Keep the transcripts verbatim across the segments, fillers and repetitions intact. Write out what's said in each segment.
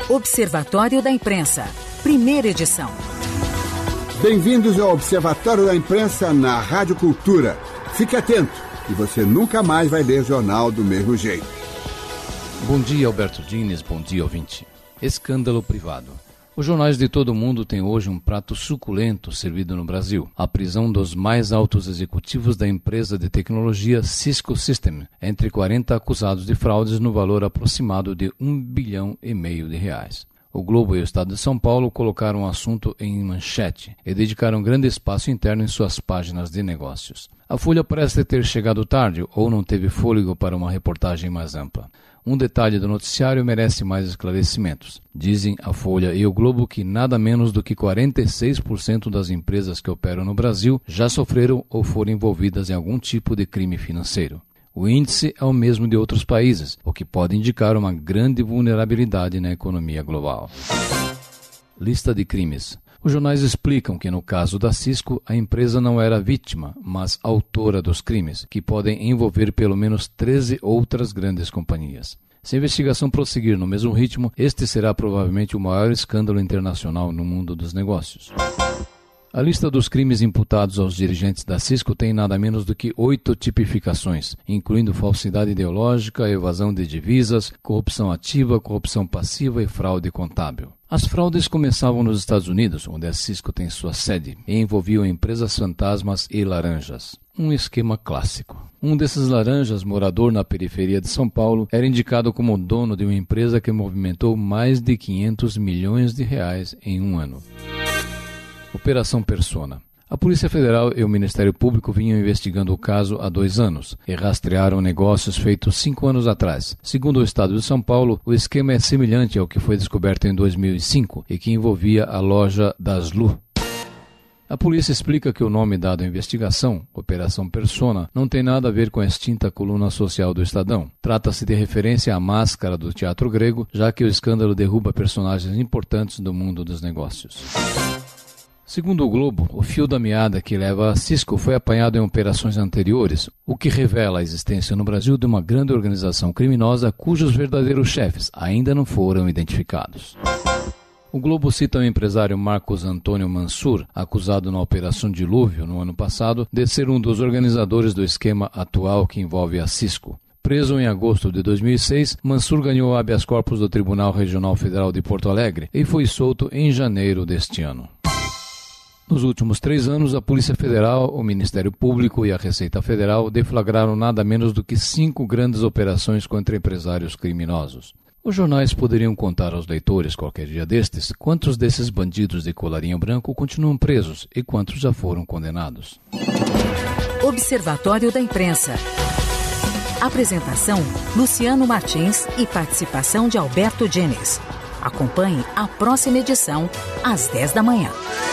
Observatório da Imprensa, primeira edição. Bem-vindos ao Observatório da Imprensa na Rádio Cultura. Fique atento, que você nunca mais vai ler jornal do mesmo jeito. Bom dia, Alberto Diniz. Bom dia, ouvinte. Escândalo privado. Os jornais de todo o mundo têm hoje um prato suculento servido no Brasil. A prisão dos mais altos executivos da empresa de tecnologia Cisco Systems, entre quarenta acusados de fraudes no valor aproximado de um bilhão e meio de reais. O Globo e o Estado de São Paulo colocaram o assunto em manchete e dedicaram grande espaço interno em suas páginas de negócios. A Folha parece ter chegado tarde ou não teve fôlego para uma reportagem mais ampla. Um detalhe do noticiário merece mais esclarecimentos. Dizem a Folha e o Globo que nada menos do que quarenta e seis por cento das empresas que operam no Brasil já sofreram ou foram envolvidas em algum tipo de crime financeiro. O índice é o mesmo de outros países, o que pode indicar uma grande vulnerabilidade na economia global. Lista de crimes. Os jornais explicam que no caso da Cisco, a empresa não era vítima, mas autora dos crimes, que podem envolver pelo menos treze outras grandes companhias. Se a investigação prosseguir no mesmo ritmo, este será provavelmente o maior escândalo internacional no mundo dos negócios. A lista dos crimes imputados aos dirigentes da Cisco tem nada menos do que oito tipificações, incluindo falsidade ideológica, evasão de divisas, corrupção ativa, corrupção passiva e fraude contábil. As fraudes começavam nos Estados Unidos, onde a Cisco tem sua sede, e envolviam empresas fantasmas e laranjas. Um esquema clássico. Um desses laranjas, morador na periferia de São Paulo, era indicado como dono de uma empresa que movimentou mais de quinhentos milhões de reais em um ano. Operação Persona. A Polícia Federal e o Ministério Público vinham investigando o caso há dois anos e rastrearam negócios feitos cinco anos atrás. Segundo o Estado de São Paulo, o esquema é semelhante ao que foi descoberto em dois mil e cinco e que envolvia a loja Daslu. A polícia explica que o nome dado à investigação, Operação Persona, não tem nada a ver com a extinta coluna social do Estadão. Trata-se de referência à máscara do teatro grego, já que o escândalo derruba personagens importantes do mundo dos negócios. Segundo o Globo, o fio da meada que leva a Cisco foi apanhado em operações anteriores, o que revela a existência no Brasil de uma grande organização criminosa cujos verdadeiros chefes ainda não foram identificados. O Globo cita o empresário Marcos Antônio Mansur, acusado na Operação Dilúvio no ano passado de ser um dos organizadores do esquema atual que envolve a Cisco. Preso em agosto de dois mil e seis, Mansur ganhou habeas corpus do Tribunal Regional Federal de Porto Alegre e foi solto em janeiro deste ano. Nos últimos três anos, a Polícia Federal, o Ministério Público e a Receita Federal deflagraram nada menos do que cinco grandes operações contra empresários criminosos. Os jornais poderiam contar aos leitores, qualquer dia destes, quantos desses bandidos de colarinho branco continuam presos e quantos já foram condenados. Observatório da Imprensa. Apresentação: Luciano Martins e participação de Alberto Diniz. Acompanhe a próxima edição, às dez da manhã.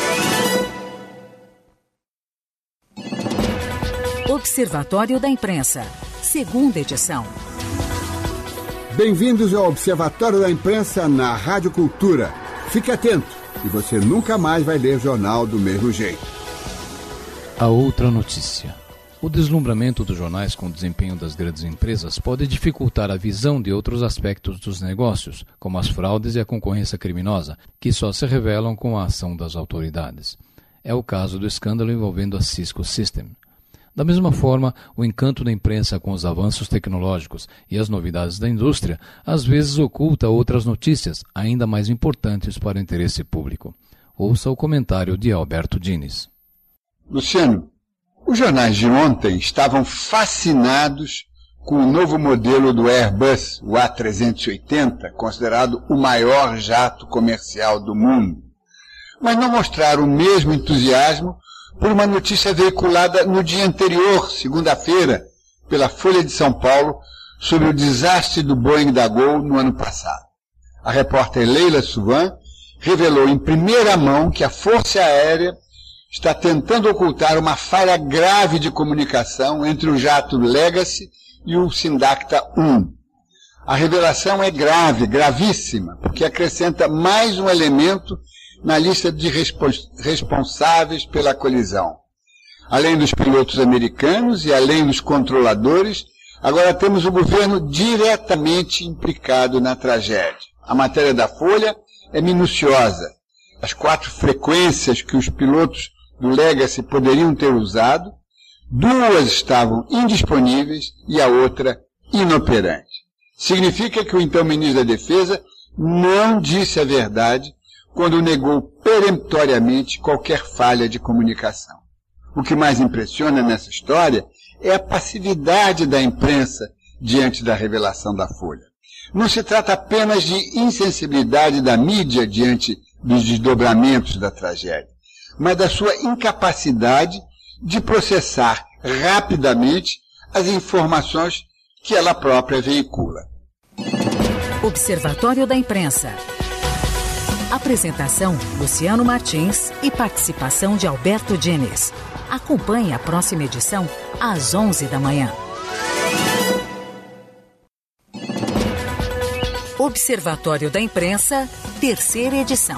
Observatório da Imprensa, segunda edição. Bem-vindos ao Observatório da Imprensa na Rádio Cultura. Fique atento, que você nunca mais vai ler jornal do mesmo jeito. A outra notícia. O deslumbramento dos jornais com o desempenho das grandes empresas pode dificultar a visão de outros aspectos dos negócios, como as fraudes e a concorrência criminosa, que só se revelam com a ação das autoridades. É o caso do escândalo envolvendo a Cisco Systems. Da mesma forma, o encanto da imprensa com os avanços tecnológicos e as novidades da indústria às vezes oculta outras notícias ainda mais importantes para o interesse público. Ouça o comentário de Alberto Diniz. Luciano, os jornais de ontem estavam fascinados com o novo modelo do Airbus, o A trezentos e oitenta, considerado o maior jato comercial do mundo. Mas não mostraram o mesmo entusiasmo por uma notícia veiculada no dia anterior, segunda-feira, pela Folha de São Paulo, sobre o desastre do Boeing da Gol no ano passado. A repórter Leila Suvan revelou em primeira mão que a Força Aérea está tentando ocultar uma falha grave de comunicação entre o jato Legacy e o Sindacta um. A revelação é grave, gravíssima, porque acrescenta mais um elemento na lista de respons- responsáveis pela colisão. Além dos pilotos americanos e além dos controladores, agora temos o governo diretamente implicado na tragédia. A matéria da Folha é minuciosa. As quatro frequências que os pilotos do Legacy poderiam ter usado, duas estavam indisponíveis e a outra inoperante. Significa que o então ministro da Defesa não disse a verdade quando negou peremptoriamente qualquer falha de comunicação. O que mais impressiona nessa história é a passividade da imprensa diante da revelação da Folha. Não se trata apenas de insensibilidade da mídia diante dos desdobramentos da tragédia, mas da sua incapacidade de processar rapidamente as informações que ela própria veicula. Observatório da Imprensa. Apresentação: Luciano Martins e participação de Alberto Diniz. Acompanhe a próxima edição às onze da manhã. Observatório da Imprensa, terceira edição.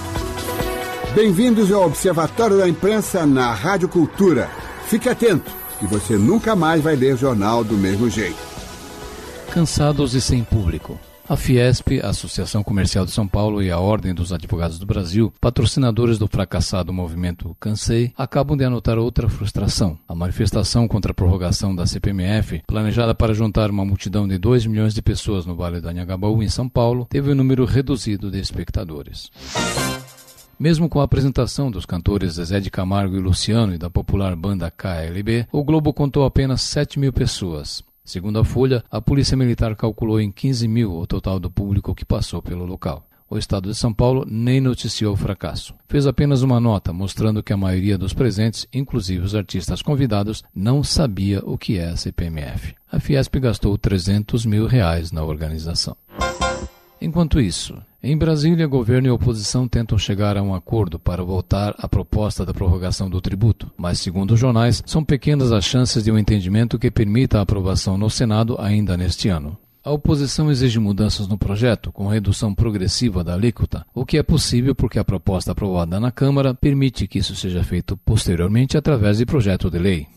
Bem-vindos ao Observatório da Imprensa na Rádio Cultura. Fique atento, e você nunca mais vai ler jornal do mesmo jeito. Cansados e sem público. A Fiesp, a Associação Comercial de São Paulo e a Ordem dos Advogados do Brasil, patrocinadores do fracassado movimento Cansei, acabam de anotar outra frustração. A manifestação contra a prorrogação da C P M F, planejada para juntar uma multidão de dois milhões de pessoas no Vale do Anhangabaú, em São Paulo, teve um número reduzido de espectadores. Mesmo com a apresentação dos cantores Zezé de Camargo e Luciano e da popular banda K L B, o Globo contou apenas sete mil pessoas. Segundo a Folha, a Polícia Militar calculou em quinze mil o total do público que passou pelo local. O Estado de São Paulo nem noticiou o fracasso. Fez apenas uma nota mostrando que a maioria dos presentes, inclusive os artistas convidados, não sabia o que é a C P M F. A Fiesp gastou trezentos mil reais na organização. Enquanto isso, em Brasília, governo e oposição tentam chegar a um acordo para voltar à proposta da prorrogação do tributo, mas, segundo os jornais, são pequenas as chances de um entendimento que permita a aprovação no Senado ainda neste ano. A oposição exige mudanças no projeto, com redução progressiva da alíquota, o que é possível porque a proposta aprovada na Câmara permite que isso seja feito posteriormente através de projeto de lei.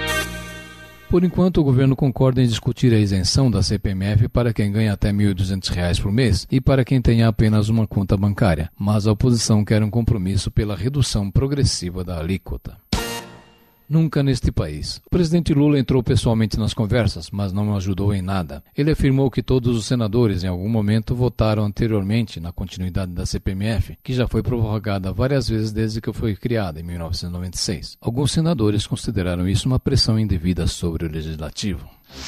Por enquanto, o governo concorda em discutir a isenção da C P M F para quem ganha até mil e duzentos reais por mês e para quem tenha apenas uma conta bancária, mas a oposição quer um compromisso pela redução progressiva da alíquota. Nunca neste país. O presidente Lula entrou pessoalmente nas conversas, mas não ajudou em nada. Ele afirmou que todos os senadores, em algum momento, votaram anteriormente na continuidade da C P M F, que já foi prorrogada várias vezes desde que foi criada, em mil novecentos e noventa e seis. Alguns senadores consideraram isso uma pressão indevida sobre o Legislativo.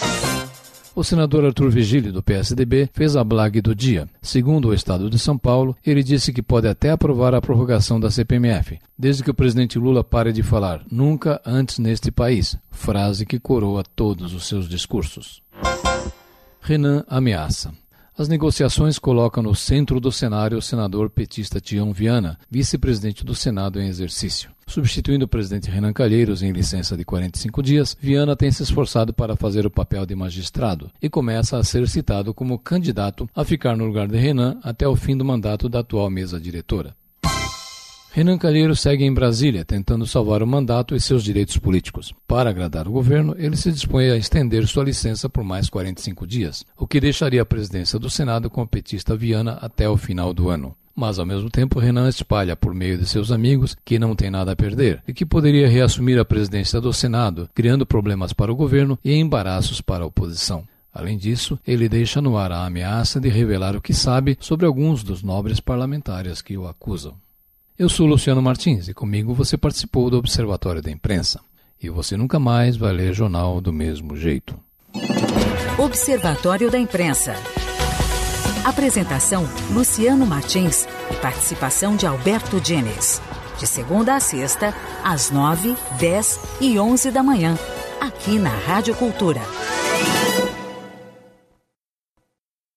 O senador Arthur Vigílio, do P S D B, fez a blague do dia. Segundo o Estado de São Paulo, ele disse que pode até aprovar a prorrogação da C P M F, desde que o presidente Lula pare de falar "nunca antes neste país", frase que coroa todos os seus discursos. Renan ameaça. As negociações colocam no centro do cenário o senador petista Tião Viana, vice-presidente do Senado em exercício. Substituindo o presidente Renan Calheiros em licença de quarenta e cinco dias, Viana tem se esforçado para fazer o papel de magistrado e começa a ser citado como candidato a ficar no lugar de Renan até o fim do mandato da atual mesa diretora. Renan Calheiros segue em Brasília, tentando salvar o mandato e seus direitos políticos. Para agradar o governo, ele se dispõe a estender sua licença por mais quarenta e cinco dias, o que deixaria a presidência do Senado com o petista Viana até o final do ano. Mas, ao mesmo tempo, Renan espalha por meio de seus amigos que não tem nada a perder e que poderia reassumir a presidência do Senado, criando problemas para o governo e embaraços para a oposição. Além disso, ele deixa no ar a ameaça de revelar o que sabe sobre alguns dos nobres parlamentares que o acusam. Eu sou Luciano Martins e comigo você participou do Observatório da Imprensa. E você nunca mais vai ler jornal do mesmo jeito. Observatório da Imprensa. Apresentação: Luciano Martins e participação de Alberto Diniz. De segunda a sexta, às nove, dez e onze da manhã, aqui na Rádio Cultura.